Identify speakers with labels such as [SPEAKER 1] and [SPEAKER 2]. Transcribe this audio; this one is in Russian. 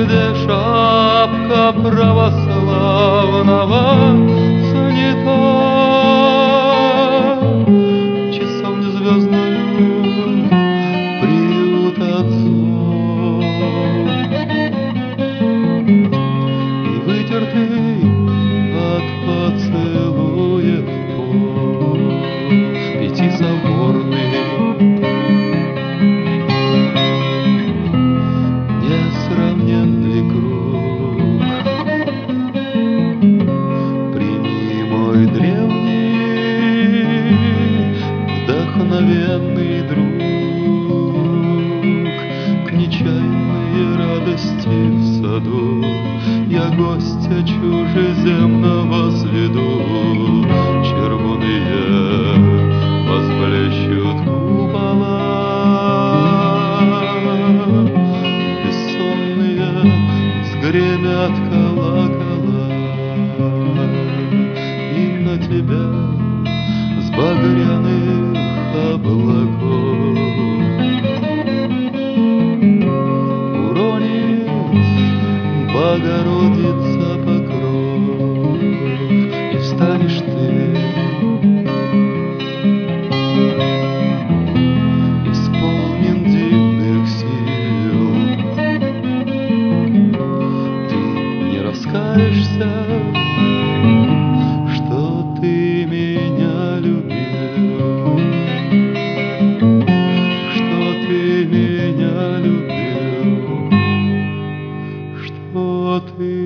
[SPEAKER 1] где шапка православного снята, часовню звездную приют отцов, и вытертый от поцелуев пол пятисоборный. Несравненный круг, прими, мой древний, вдохновенный друг, к нечаянной радости в саду я гостья чужеземного следу. Червоные возблещут купола, гремят колокола, и на тебя с багряных облаков уронит Богородица покров, и встанешь ты, исполнен дивных сил. Раскаешься, что ты меня любил, что ты меня любил, что ты